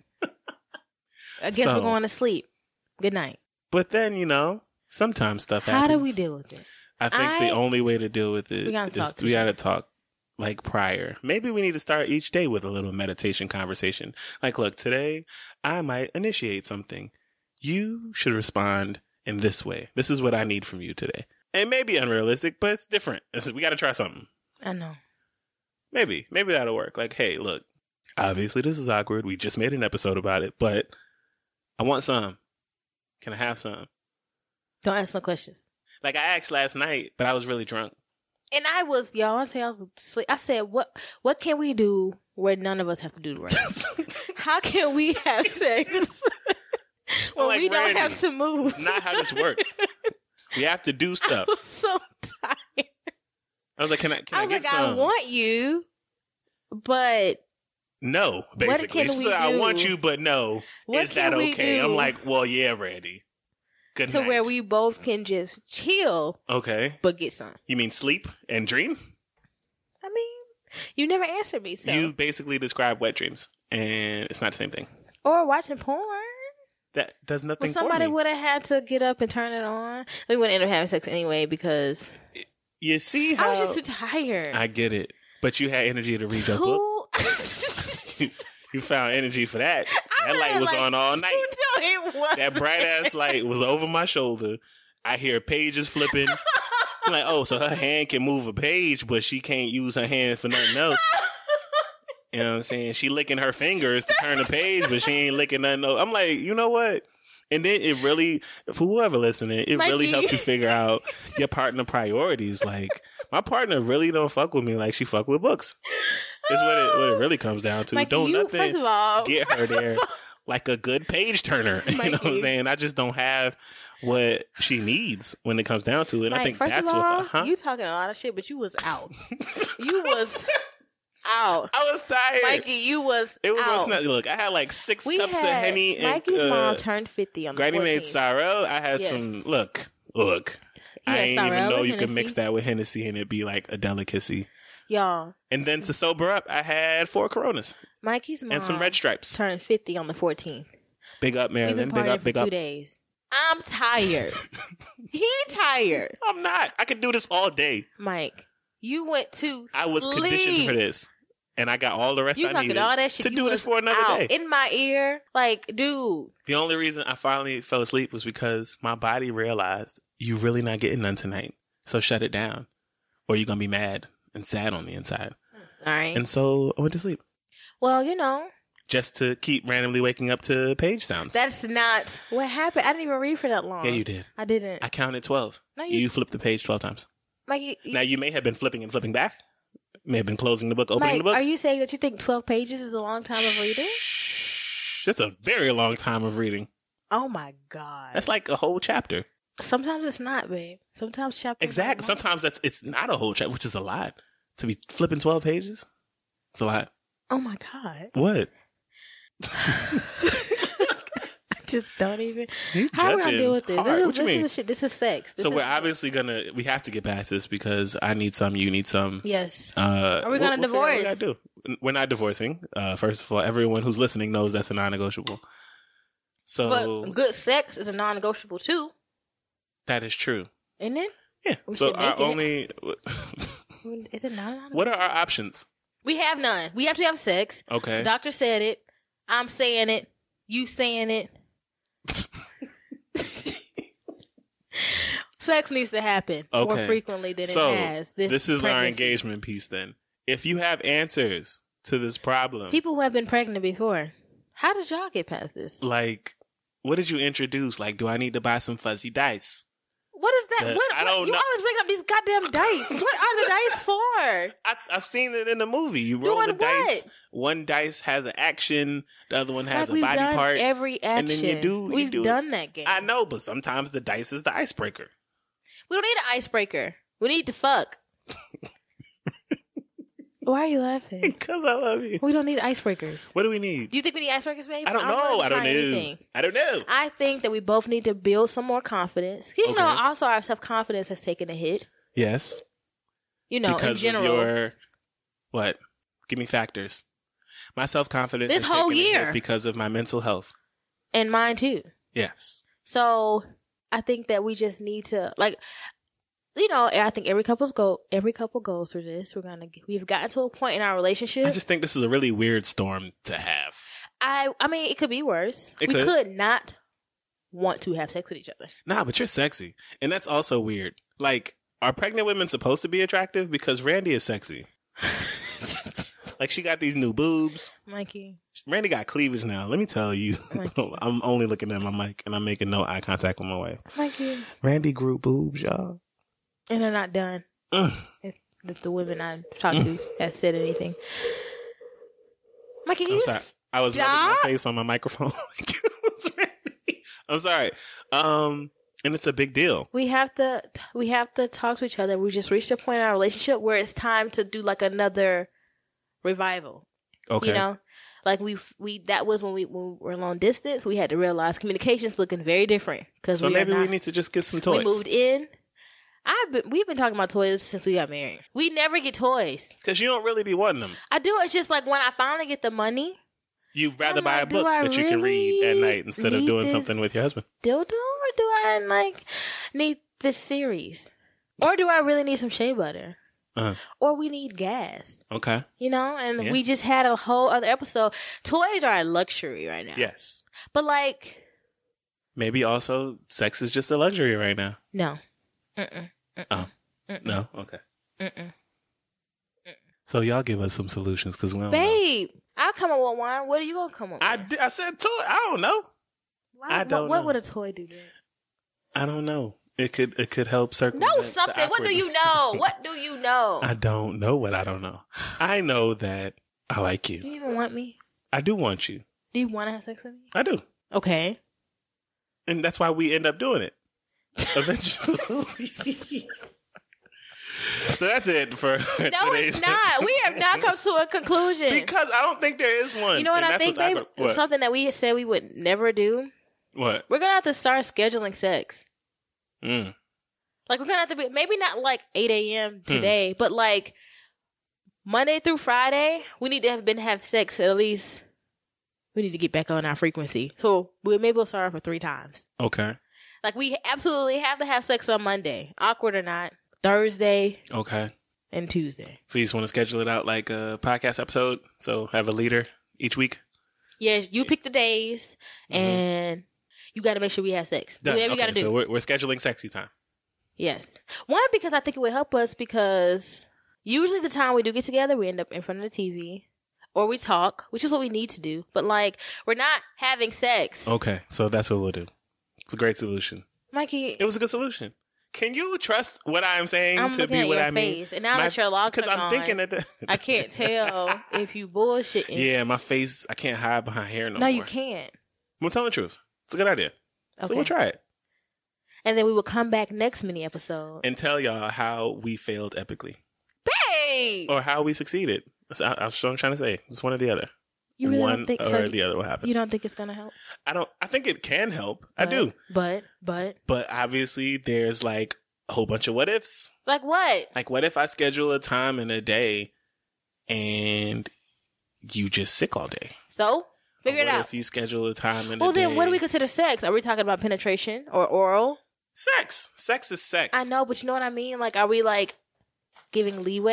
Speaker 5: I guess
Speaker 4: So-
Speaker 5: we're going to sleep. Good night.
Speaker 4: But then, you know, sometimes stuff happens.
Speaker 5: How do we deal with it?
Speaker 4: I think
Speaker 5: I-
Speaker 4: the only way to deal with it
Speaker 5: We gotta
Speaker 4: is
Speaker 5: talk to
Speaker 4: we
Speaker 5: each
Speaker 4: got to
Speaker 5: other.
Speaker 4: talk like prior. Maybe we need to start each day with a little meditation conversation. Like, look, today I might initiate something. You should respond in this way. This is what I need from you today. It may be unrealistic, but it's different. It's, we got to try something.
Speaker 5: I know.
Speaker 4: Maybe, maybe that'll work. Like, hey, look, obviously this is awkward. We just made an episode about it, but I want some. Can I have some?
Speaker 5: Don't ask no questions.
Speaker 4: Like I asked last night, but I was really drunk.
Speaker 5: And I was, y'all, I say I was asleep. I said, what, what can we do where none of us have to do the rest? How can we have sex when
Speaker 4: like,
Speaker 5: we don't
Speaker 4: Randy,
Speaker 5: have to move?
Speaker 4: Not how this works. We have to do
Speaker 5: I
Speaker 4: stuff.
Speaker 5: was so tired.
Speaker 4: I was like, can I, can
Speaker 5: I
Speaker 4: I,
Speaker 5: was
Speaker 4: get
Speaker 5: like,
Speaker 4: some?
Speaker 5: I want you, but
Speaker 4: No, basically.
Speaker 5: can we
Speaker 4: So I
Speaker 5: do?
Speaker 4: want you, but no.
Speaker 5: What
Speaker 4: Is that
Speaker 5: can we
Speaker 4: okay?
Speaker 5: do?
Speaker 4: I'm like, well, yeah, Randy. Good
Speaker 5: to
Speaker 4: night.
Speaker 5: where we both can just chill,
Speaker 4: Okay.
Speaker 5: but get some.
Speaker 4: You mean sleep and dream?
Speaker 5: I mean, you never answered me, so.
Speaker 4: You basically describe wet dreams, and it's not the same thing.
Speaker 5: Or watching porn.
Speaker 4: That does nothing
Speaker 5: Well, somebody
Speaker 4: for me.
Speaker 5: would have had to get up and turn it on. We wouldn't end up having sex anyway because
Speaker 4: You see how
Speaker 5: I was just too tired.
Speaker 4: I get it, but you had energy to read your book.
Speaker 5: Too.
Speaker 4: You, you found energy for that.
Speaker 5: I
Speaker 4: That light
Speaker 5: really
Speaker 4: was
Speaker 5: like-
Speaker 4: on all night.
Speaker 5: No, it wasn't.
Speaker 4: That bright ass light was over my shoulder. I hear pages flipping. I'm like, oh, so her hand can move a page, but she can't use her hands for nothing else. You know what I'm saying? She licking her fingers to turn the page, but she ain't licking nothing else. I'm like, you know what? And then it really, for whoever listening, it really
Speaker 5: Mikey.
Speaker 4: helps you figure out your partner priorities. Like, my partner really don't fuck with me like she fuck with books. That's what it, what it really comes down to.
Speaker 5: Mikey,
Speaker 4: don't
Speaker 5: you,
Speaker 4: nothing
Speaker 5: first of all,
Speaker 4: get her there like a good page turner. You know what I'm
Speaker 5: Mikey.
Speaker 4: saying? I just don't have what she needs when it comes down to it. And I
Speaker 5: Mike,
Speaker 4: think
Speaker 5: first
Speaker 4: that's
Speaker 5: of all,
Speaker 4: what's huh?
Speaker 5: you talking a lot of shit, but you was out. You was out.
Speaker 4: I was tired.
Speaker 5: Mikey, you was
Speaker 4: it was
Speaker 5: out.
Speaker 4: not, look, I had like six
Speaker 5: We
Speaker 4: cups
Speaker 5: had,
Speaker 4: of Henny and
Speaker 5: Mikey's
Speaker 4: uh,
Speaker 5: mom turned fifty on the
Speaker 4: Granny made
Speaker 5: fourteenth.
Speaker 4: Sorrel. I had
Speaker 5: Yes.
Speaker 4: some look, look.
Speaker 5: He
Speaker 4: I
Speaker 5: had
Speaker 4: ain't
Speaker 5: Sorrel
Speaker 4: even know
Speaker 5: and
Speaker 4: you could mix
Speaker 5: Hennessy.
Speaker 4: that with Hennessy and it'd be like a delicacy.
Speaker 5: Y'all,
Speaker 4: And then to sober up, I had four Coronas
Speaker 5: Mikey's mom
Speaker 4: and some red stripes.
Speaker 5: turned fifty on the fourteenth.
Speaker 4: Big up,
Speaker 5: We've been
Speaker 4: Maryland. Big
Speaker 5: partying
Speaker 4: up,
Speaker 5: for
Speaker 4: big
Speaker 5: two
Speaker 4: up.
Speaker 5: days. I'm tired. He tired.
Speaker 4: I'm not. I could do this all day.
Speaker 5: Mike, you went to
Speaker 4: I was
Speaker 5: sleep.
Speaker 4: conditioned for this. And I got all the rest
Speaker 5: You
Speaker 4: I
Speaker 5: talking
Speaker 4: needed
Speaker 5: all that shit.
Speaker 4: to
Speaker 5: You
Speaker 4: do
Speaker 5: was
Speaker 4: this for another
Speaker 5: out
Speaker 4: day.
Speaker 5: in my ear. Like, dude.
Speaker 4: The only reason I finally fell asleep was because my body realized you really not getting none tonight. So shut it down. Or you're going to be mad and sad on the inside.
Speaker 5: All right.
Speaker 4: And so I went to sleep.
Speaker 5: Well, you know,
Speaker 4: Just to keep randomly waking up to page sounds.
Speaker 5: that's not what happened. I didn't even read for that long.
Speaker 4: Yeah, you did.
Speaker 5: I didn't.
Speaker 4: I counted twelve.
Speaker 5: No,
Speaker 4: you,
Speaker 5: you-
Speaker 4: flipped the page twelve times.
Speaker 5: Mike, you,
Speaker 4: Now, you may have been flipping and flipping back. May have been closing the book, opening
Speaker 5: Mike,
Speaker 4: the book.
Speaker 5: are you saying that you think twelve pages is a long time of reading?
Speaker 4: That's a very long time of reading.
Speaker 5: Oh my God.
Speaker 4: That's like a whole chapter.
Speaker 5: Sometimes it's not, babe. Sometimes chapters.
Speaker 4: Exactly.
Speaker 5: are long.
Speaker 4: Sometimes that's it's not a whole chapter, which is a lot. To be flipping twelve pages, it's a lot.
Speaker 5: Oh my God.
Speaker 4: What?
Speaker 5: I just don't even.
Speaker 4: You
Speaker 5: How are we gonna
Speaker 4: judging
Speaker 5: deal with this?
Speaker 4: hard.
Speaker 5: This is
Speaker 4: What you
Speaker 5: this
Speaker 4: mean?
Speaker 5: is shit. This is sex. This
Speaker 4: So
Speaker 5: is,
Speaker 4: we're obviously gonna we have to get past this because I need some, you need some.
Speaker 5: yes.
Speaker 4: Uh,
Speaker 5: Are we gonna
Speaker 4: we'll- we'll figure out what we
Speaker 5: divorce?
Speaker 4: gotta do. We're not divorcing. Uh, first of all, everyone who's listening knows that's a non-negotiable. So
Speaker 5: But good sex is a non-negotiable too,
Speaker 4: that is true.
Speaker 5: isn't it?
Speaker 4: Yeah.
Speaker 5: We
Speaker 4: so
Speaker 5: should
Speaker 4: our
Speaker 5: make it.
Speaker 4: only
Speaker 5: Is it not? a non-
Speaker 4: what are our options?
Speaker 5: We have none. We have to have sex.
Speaker 4: Okay.
Speaker 5: The doctor said it. I'm saying it. You saying it. Sex needs to happen
Speaker 4: Okay.
Speaker 5: more frequently than
Speaker 4: so,
Speaker 5: it has. This,
Speaker 4: this is
Speaker 5: pregnancy.
Speaker 4: our engagement piece then. If you have answers to this problem,
Speaker 5: People who have been pregnant before, how did y'all get past this?
Speaker 4: like, what did you introduce? Like, do I need to buy some fuzzy dice?
Speaker 5: What is that?
Speaker 4: Uh,
Speaker 5: what,
Speaker 4: I
Speaker 5: what-
Speaker 4: don't
Speaker 5: you
Speaker 4: know.
Speaker 5: always bring up these goddamn dice. What are the dice for?
Speaker 4: I, I've seen it in the movie. You roll
Speaker 5: Doing
Speaker 4: the dice.
Speaker 5: what?
Speaker 4: One dice has an action. The other one has
Speaker 5: Like
Speaker 4: a
Speaker 5: we've
Speaker 4: body
Speaker 5: done
Speaker 4: part.
Speaker 5: every action.
Speaker 4: and then you do. You
Speaker 5: We've
Speaker 4: do it.
Speaker 5: done that game.
Speaker 4: I know, but sometimes the dice is the icebreaker.
Speaker 5: We don't need an icebreaker. We need to fuck. Why are you laughing?
Speaker 4: Because I love you.
Speaker 5: We don't need icebreakers.
Speaker 4: What do we need?
Speaker 5: Do you think we need icebreakers, babe?
Speaker 4: I don't
Speaker 5: I'm
Speaker 4: know.
Speaker 5: willing to
Speaker 4: I don't
Speaker 5: try
Speaker 4: know.
Speaker 5: anything.
Speaker 4: I don't know.
Speaker 5: I think that we both need to build some more confidence. Because, you know,
Speaker 4: Okay.
Speaker 5: also our self-confidence has taken a hit.
Speaker 4: Yes.
Speaker 5: You know,
Speaker 4: because
Speaker 5: in general.
Speaker 4: of your what? Give me factors. My self confidence
Speaker 5: This whole year.
Speaker 4: because of my mental health.
Speaker 5: And mine, too.
Speaker 4: Yes.
Speaker 5: So, I think that we just need to, like, you know, I think every couple's go, every couple goes through this. We're gonna, we've gotten to a point in our relationship.
Speaker 4: I just think this is a really weird storm to have.
Speaker 5: I, I mean, it could be worse.
Speaker 4: It
Speaker 5: we
Speaker 4: could.
Speaker 5: could not want to have sex with each other.
Speaker 4: Nah, but you're sexy, and that's also weird. Like, are pregnant women supposed to be attractive? Because Randy is sexy. Like, she got these new boobs.
Speaker 5: Mikey.
Speaker 4: Randy got cleavage now. Let me tell you.
Speaker 5: Mikey.
Speaker 4: I'm only looking at my mic, and I'm making no eye contact with my wife.
Speaker 5: Mikey.
Speaker 4: Randy grew boobs, y'all.
Speaker 5: And they're not done.
Speaker 4: Ugh.
Speaker 5: If, if the women I talked to has said anything. Mikey,
Speaker 4: I'm
Speaker 5: you
Speaker 4: sorry.
Speaker 5: s-
Speaker 4: I was rubbing my
Speaker 5: Stop.
Speaker 4: face on my microphone. Like it was Randy. I'm sorry. Um, and it's a big deal.
Speaker 5: we have to we have to talk to each other. We just reached a point in our relationship where it's time to do like another revival.
Speaker 4: Okay.
Speaker 5: You know? Like we we that was when we when we were long distance. We had to realize communication's looking very different because
Speaker 4: So
Speaker 5: we
Speaker 4: maybe
Speaker 5: are
Speaker 4: we
Speaker 5: not,
Speaker 4: need to just get some toys.
Speaker 5: we moved in. I've been we've been talking about toys since we got married. We never get toys.
Speaker 4: Because you don't really be wanting them.
Speaker 5: I do. It's just like when I finally get the money.
Speaker 4: You'd rather
Speaker 5: I'm
Speaker 4: buy
Speaker 5: like,
Speaker 4: a book
Speaker 5: do I
Speaker 4: that you can read at
Speaker 5: really
Speaker 4: night instead of
Speaker 5: need
Speaker 4: doing
Speaker 5: this
Speaker 4: something with your husband.
Speaker 5: dildo, or do I like need this series, or do I really need some shea butter,
Speaker 4: Uh-huh.
Speaker 5: or we need gas?
Speaker 4: Okay.
Speaker 5: You know, and
Speaker 4: Yeah.
Speaker 5: we just had a whole other episode. Toys are a luxury right now.
Speaker 4: Yes.
Speaker 5: But like,
Speaker 4: Maybe also sex is just a luxury right now.
Speaker 5: no. Mm-mm.
Speaker 4: Oh. No? Okay.
Speaker 5: Mm-mm.
Speaker 4: So y'all give us some solutions because we don't know.
Speaker 5: Babe, I'll come up with one. What are you gonna come up with?
Speaker 4: I, di- I said toy. I don't know.
Speaker 5: Why-
Speaker 4: I
Speaker 5: what,
Speaker 4: don't
Speaker 5: what
Speaker 4: know.
Speaker 5: would a toy do? Then?
Speaker 4: I don't know. It could it could help circumvent
Speaker 5: Know
Speaker 4: the
Speaker 5: something. What do
Speaker 4: awkward-
Speaker 5: you know? What do you know?
Speaker 4: I don't know what I don't know. I know that I like
Speaker 5: do
Speaker 4: you.
Speaker 5: you even want me?
Speaker 4: I do want you.
Speaker 5: Do you want to have sex with me?
Speaker 4: I do.
Speaker 5: Okay.
Speaker 4: And that's why we end up doing it. Eventually. So that's it for
Speaker 5: No,
Speaker 4: today's
Speaker 5: it's not. We have not come to a conclusion.
Speaker 4: Because I don't think there is one.
Speaker 5: You know what
Speaker 4: And
Speaker 5: I
Speaker 4: that's
Speaker 5: think,
Speaker 4: what's
Speaker 5: babe?
Speaker 4: awkward. What?
Speaker 5: Something that we said we would never do.
Speaker 4: What?
Speaker 5: We're gonna have to start scheduling sex.
Speaker 4: Mm.
Speaker 5: Like we're gonna have to be maybe not like eight a.m.
Speaker 4: Hmm.
Speaker 5: today, but like Monday through Friday, we need to have been have sex at least. We need to get back on our frequency. So we maybe we'll start off for three times.
Speaker 4: Okay.
Speaker 5: Like we absolutely have to have sex on Monday, awkward or not. Thursday
Speaker 4: Okay.
Speaker 5: and Tuesday.
Speaker 4: So you just want to schedule it out like a podcast episode? So have a leader each week?
Speaker 5: Yes, you pick the days, and you got to make sure we have sex. Do
Speaker 4: Done.
Speaker 5: whatever you
Speaker 4: Okay,
Speaker 5: got to do.
Speaker 4: So we're, we're scheduling sexy time.
Speaker 5: Yes. One, because I think it would help us because usually the time we do get together, we end up in front of the T V or we talk, which is what we need to do. But like, we're not having sex.
Speaker 4: Okay. So that's what we'll do. It's a great solution.
Speaker 5: Mikey,
Speaker 4: It was a good solution. Can you trust what I'm saying
Speaker 5: I'm
Speaker 4: to
Speaker 5: looking
Speaker 4: be
Speaker 5: at
Speaker 4: what
Speaker 5: your
Speaker 4: I mean?
Speaker 5: face, and now that your locks
Speaker 4: Because
Speaker 5: are
Speaker 4: I'm
Speaker 5: gone,
Speaker 4: thinking that the,
Speaker 5: I can't tell if you bullshitting.
Speaker 4: Yeah, my face, I can't hide behind hair no,
Speaker 5: No,
Speaker 4: more.
Speaker 5: you can't.
Speaker 4: I'm telling the truth. It's a good idea. So
Speaker 5: Okay.
Speaker 4: we'll try it.
Speaker 5: And then we will come back next mini episode.
Speaker 4: And tell y'all how we failed epically.
Speaker 5: Babe!
Speaker 4: Or how we succeeded. That's, I, that's what I'm trying to say. It's one or the other.
Speaker 5: You really
Speaker 4: one
Speaker 5: don't think
Speaker 4: or
Speaker 5: so?
Speaker 4: the other will happen.
Speaker 5: You don't think it's gonna help?
Speaker 4: I don't, I think it can help. I
Speaker 5: But-
Speaker 4: do.
Speaker 5: But, but,
Speaker 4: But obviously there's like a whole bunch of what ifs.
Speaker 5: like what?
Speaker 4: Like what if I schedule a time in a day and you just sick all day?
Speaker 5: So? Figure
Speaker 4: Or
Speaker 5: it
Speaker 4: what
Speaker 5: out.
Speaker 4: if you schedule a time in
Speaker 5: Well,
Speaker 4: a day?
Speaker 5: then what do we consider sex? Are we talking about penetration or oral?
Speaker 4: Sex. Sex is sex.
Speaker 5: I know, but you know what I mean? Like, are we like giving leeway?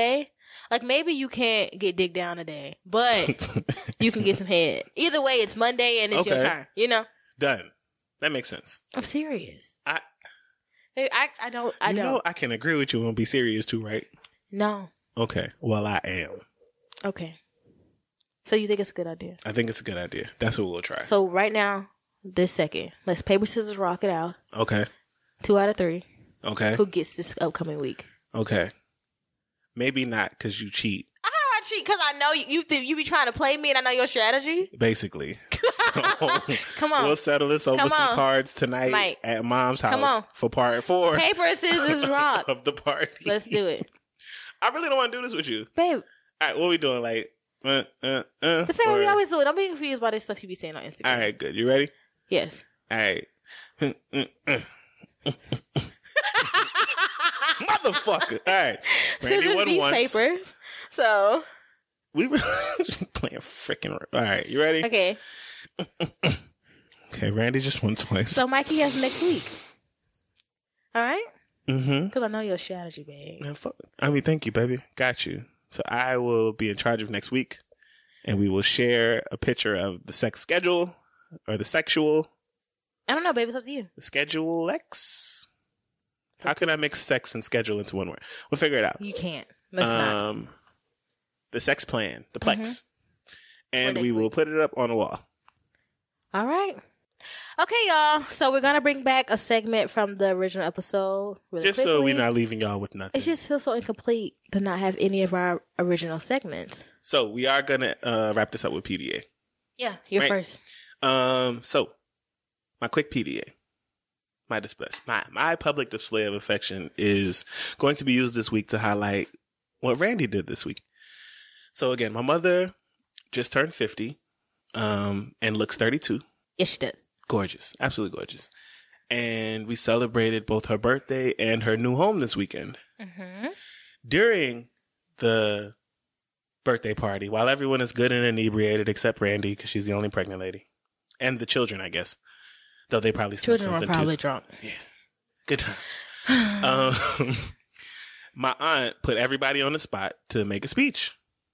Speaker 5: Like, maybe you can't get dick down today, but you can get some head. Either way, it's Monday and it's
Speaker 4: Okay.
Speaker 5: your turn, you know?
Speaker 4: Done. That makes sense.
Speaker 5: I'm serious.
Speaker 4: I,
Speaker 5: Maybe I, I don't, I
Speaker 4: you
Speaker 5: don't.
Speaker 4: know, I can agree with you and be serious too, right?
Speaker 5: No.
Speaker 4: Okay. Well, I am.
Speaker 5: Okay. So you think it's a good idea?
Speaker 4: I think it's a good idea. That's what we'll try.
Speaker 5: So right now, this second, let's paper, scissors, rock it out.
Speaker 4: Okay.
Speaker 5: Two out of three.
Speaker 4: Okay.
Speaker 5: Who gets this upcoming week?
Speaker 4: Okay. Maybe not because you cheat,
Speaker 5: How do I cheat? Because I know you, you, th- you be trying to play me and I know your strategy.
Speaker 4: basically. So,
Speaker 5: Come on.
Speaker 4: we'll settle this over
Speaker 5: Come
Speaker 4: some
Speaker 5: on.
Speaker 4: cards tonight
Speaker 5: Mike.
Speaker 4: at Mom's house
Speaker 5: Come on.
Speaker 4: for part four
Speaker 5: Paper, scissors, rock.
Speaker 4: of the party.
Speaker 5: Let's do it.
Speaker 4: I really don't want to do this with you.
Speaker 5: Babe,
Speaker 4: All right, what are we doing? Like, uh, uh, uh.
Speaker 5: the same way we
Speaker 4: or-
Speaker 5: always do it. Don't be confused by this stuff you be saying on Instagram.
Speaker 4: All right, good. You ready?
Speaker 5: Yes.
Speaker 4: All right. Motherfucker. All right. Randy
Speaker 5: Scissors,
Speaker 4: won
Speaker 5: beef,
Speaker 4: once.
Speaker 5: papers. So,
Speaker 4: We were playing freaking. All right, you ready?
Speaker 5: okay.
Speaker 4: Okay, Randy just won twice.
Speaker 5: So Mikey has next week. All right?
Speaker 4: mm-hmm.
Speaker 5: Because I know your strategy, babe.
Speaker 4: Man, fuck. I mean, thank you, baby. Got you. So I will be in charge of next week, and we will share a picture of the sex schedule or the sexual
Speaker 5: I don't know, babe. It's up to you.
Speaker 4: the schedule X. How can I mix sex and schedule into one word? We'll figure it out.
Speaker 5: You can't. Let's not.
Speaker 4: um, the sex plan, the plex,
Speaker 5: Mhm.
Speaker 4: and
Speaker 5: For
Speaker 4: we
Speaker 5: next
Speaker 4: will
Speaker 5: week.
Speaker 4: put it up on the wall.
Speaker 5: All right. Okay, y'all. So we're going to bring back a segment from the original episode. Really
Speaker 4: Just so
Speaker 5: quickly.
Speaker 4: we're not leaving y'all with nothing.
Speaker 5: It just feels so incomplete to not have any of our original segments.
Speaker 4: So we are gonna uh, wrap this up with P D A.
Speaker 5: Yeah, you're
Speaker 4: Right.
Speaker 5: first.
Speaker 4: Um, so my quick P D A, my display, my my public display of affection is going to be used this week to highlight what Randy did this week. So again, my mother just turned fifty, um, and looks thirty-two.
Speaker 5: Yes, she does.
Speaker 4: Gorgeous, absolutely gorgeous. And we celebrated both her birthday and her new home this weekend.
Speaker 5: Mm-hmm.
Speaker 4: During the birthday party, while everyone is good and inebriated except Randy, because she's the only pregnant lady, and the children, I guess, though they probably smelled
Speaker 5: Children were
Speaker 4: something
Speaker 5: probably
Speaker 4: too.
Speaker 5: drunk.
Speaker 4: Good times. um, my aunt put everybody on the spot to make a speech,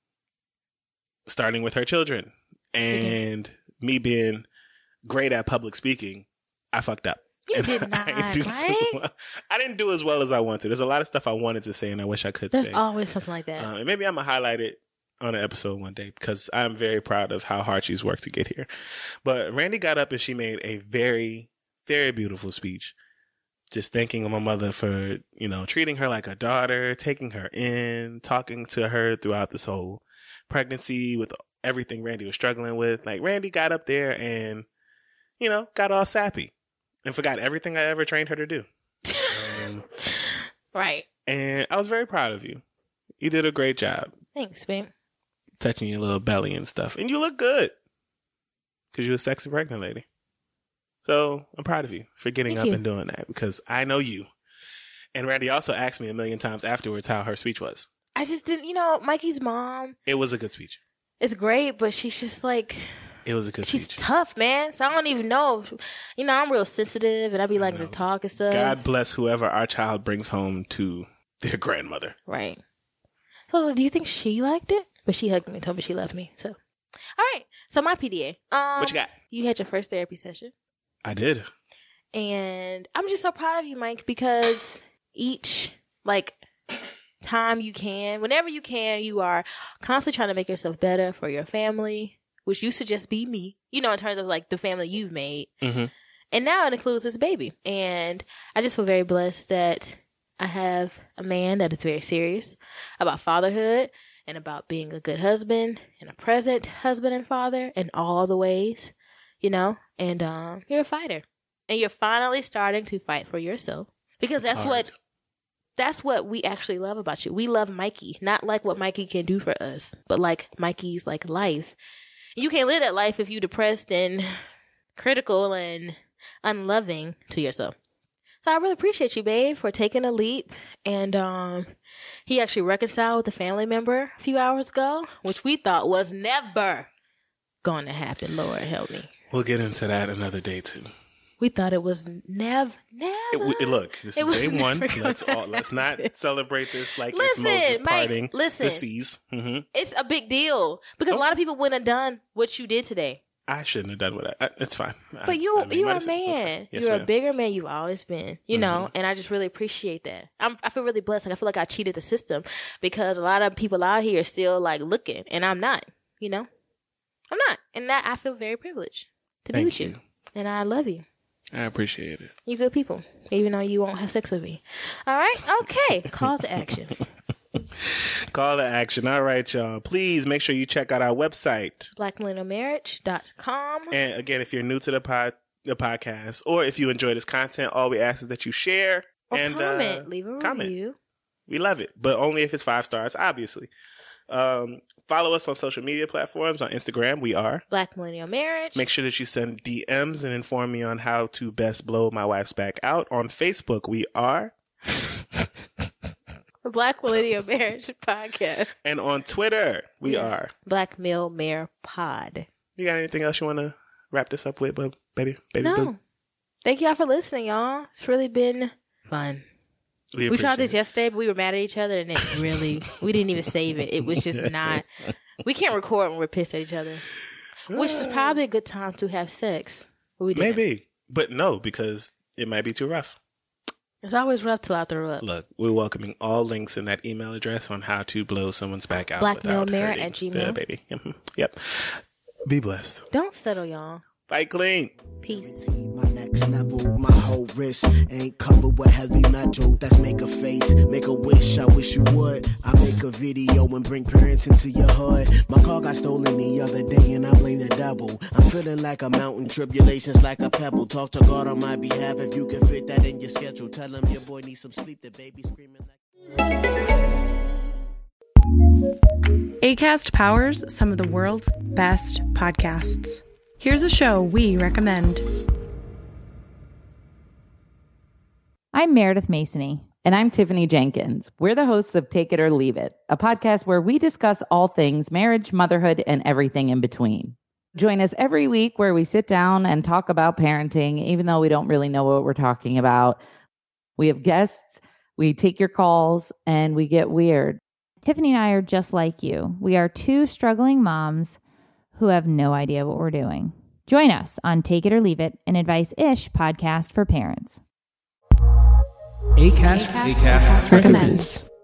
Speaker 4: starting with her children. And me being great at public speaking, I fucked up.
Speaker 5: You
Speaker 4: And
Speaker 5: did
Speaker 4: I
Speaker 5: not,
Speaker 4: didn't do too
Speaker 5: right?
Speaker 4: well. I didn't do as well as I wanted to. There's a lot of stuff I wanted to say and I wish I could
Speaker 5: There's
Speaker 4: say.
Speaker 5: always something like that.
Speaker 4: Uh, and maybe I'm going to highlight it on an episode one day because I'm very proud of how hard she's worked to get here. But Randy got up and she made a very, very beautiful speech. Just thanking my mother for, you know, treating her like a daughter, taking her in, talking to her throughout this whole pregnancy with everything Randy was struggling with. Like, Randy got up there and, you know, got all sappy and forgot everything I ever trained her to do. Um,
Speaker 5: Right.
Speaker 4: and I was very proud of you. You did a great job
Speaker 5: Thanks, babe.
Speaker 4: touching your little belly and stuff. And you look good because you're a sexy pregnant lady. So I'm proud of you for getting
Speaker 5: Thank
Speaker 4: up
Speaker 5: you.
Speaker 4: and doing that because I know you. And Randy also asked me a million times afterwards how her speech was.
Speaker 5: I just didn't, you know, Mikey's mom
Speaker 4: It was a good speech.
Speaker 5: is great, but she's just like,
Speaker 4: It was a good
Speaker 5: she's
Speaker 4: speech.
Speaker 5: tough, man. So I don't even know. If, you know, I'm real sensitive and I be liking to talk and stuff.
Speaker 4: God bless whoever our child brings home to their grandmother.
Speaker 5: Right. So do you think she liked it? But she hugged me and told me she loved me. So, all right. So my P D A. Um,
Speaker 4: What you got?
Speaker 5: You had your first therapy session.
Speaker 4: I did.
Speaker 5: And I'm just so proud of you, Mike, because each, like, time you can, whenever you can, you are constantly trying to make yourself better for your family, which used to just be me, you know, in terms of, like, the family you've made.
Speaker 4: Mm-hmm.
Speaker 5: And now it includes this baby. And I just feel very blessed that I have a man that is very serious about fatherhood and about being a good husband and a present husband and father in all the ways, you know, and um, you're a fighter. And you're finally starting to fight for yourself because that's
Speaker 4: hard.
Speaker 5: what that's what we actually love about you. We love Mikey, not like what Mikey can do for us, but like Mikey's like life. You can't live that life if you're depressed and critical and unloving to yourself. So I really appreciate you, babe, for taking a leap. And um, he actually reconciled with a family member a few hours ago, which we thought was never going to happen. Lord help me.
Speaker 4: We'll get into that another day, too.
Speaker 5: We thought it was never, never.
Speaker 4: It, it, look, this
Speaker 5: It
Speaker 4: is day
Speaker 5: was
Speaker 4: one.
Speaker 5: never
Speaker 4: Let's
Speaker 5: gonna
Speaker 4: all, let's not
Speaker 5: happen.
Speaker 4: celebrate this like
Speaker 5: Listen,
Speaker 4: it's Moses
Speaker 5: Mike,
Speaker 4: parting
Speaker 5: listen.
Speaker 4: the seas. Mm-hmm.
Speaker 5: It's a big deal because
Speaker 4: Oh.
Speaker 5: a lot of people wouldn't have done what you did today.
Speaker 4: I shouldn't have done what I. I it's fine. I-
Speaker 5: But you,
Speaker 4: I made
Speaker 5: you're
Speaker 4: my
Speaker 5: a
Speaker 4: decision.
Speaker 5: man.
Speaker 4: Yes,
Speaker 5: you're a
Speaker 4: ma'am.
Speaker 5: bigger man. You've always been, you know,
Speaker 4: Mm-hmm.
Speaker 5: and I just really appreciate that. I'm, I feel really blessed. Like I feel like I cheated the system because a lot of people out here are still like looking, and I'm not. You know, I'm not, and that I feel very privileged to be
Speaker 4: Thank
Speaker 5: with you.
Speaker 4: you.
Speaker 5: and I love you.
Speaker 4: I appreciate it.
Speaker 5: You good people, even though you won't have sex with me. All right, okay. Call to action.
Speaker 4: Call to action. All right, y'all. Please make sure you check out our website.
Speaker 5: black millennial marriage dot com.
Speaker 4: And again, if you're new to the pod, the podcast, or if you enjoy this content, all we ask is that you share
Speaker 5: Or
Speaker 4: and
Speaker 5: comment.
Speaker 4: uh,
Speaker 5: Leave a
Speaker 4: comment.
Speaker 5: review.
Speaker 4: We love it, but only if it's five stars, obviously. Um, follow us on social media platforms. On Instagram, we are.
Speaker 5: Black Millennial Marriage.
Speaker 4: Make sure that you send D Ms and inform me on how to best blow my wife's back out. On Facebook, we are.
Speaker 5: Black Millennial Marriage Podcast.
Speaker 4: And on Twitter, we are.
Speaker 5: Black Mill Mayor Pod.
Speaker 4: You got anything else you want to wrap this up with, bub? Baby? Baby
Speaker 5: No.
Speaker 4: boo?
Speaker 5: Thank y'all for listening, y'all. It's really been fun.
Speaker 4: We,
Speaker 5: We tried
Speaker 4: appreciate
Speaker 5: this
Speaker 4: it.
Speaker 5: yesterday, but we were mad at each other, and it really, we didn't even save it. It was just not, we can't record when we're pissed at each other, which is probably a good time to have sex. But we didn't.
Speaker 4: Maybe. But no, because it might be too rough.
Speaker 5: It's always rough till I throw up.
Speaker 4: Look, we're welcoming all links in that email address on how to blow someone's back out. without
Speaker 5: blackmailmare
Speaker 4: hurting
Speaker 5: at
Speaker 4: the
Speaker 5: gmail.
Speaker 4: baby. Mhm. Yep. Be blessed.
Speaker 5: Don't settle, y'all.
Speaker 4: Fight clean.
Speaker 5: Peace.
Speaker 3: My next level, my whole wrist ain't covered with heavy metal. That's make a face, make a wish. I wish you would. I make a video and bring parents into your hood. My car got stolen the other day and I blame the devil. I'm feeling like a mountain, tribulations like a pebble. Talk to God on my behalf if you can fit that in your schedule. Tell him your boy needs some sleep. The baby screaming like.
Speaker 6: Acast powers some of the world's best podcasts. Here's a show we recommend.
Speaker 7: I'm Meredith Masony.
Speaker 8: And I'm Tiffany Jenkins. We're the hosts of Take It or Leave It, a podcast where we discuss all things marriage, motherhood, and everything in between. Join us every week where we sit down and talk about parenting, even though we don't really know what we're talking about. We have guests, we take your calls, and we get weird.
Speaker 9: Tiffany and I are just like you. We are two struggling moms who have no idea what we're doing. Join us on Take It or Leave It, an advice-ish podcast for parents.
Speaker 10: Acast, Acast, Acast recommends.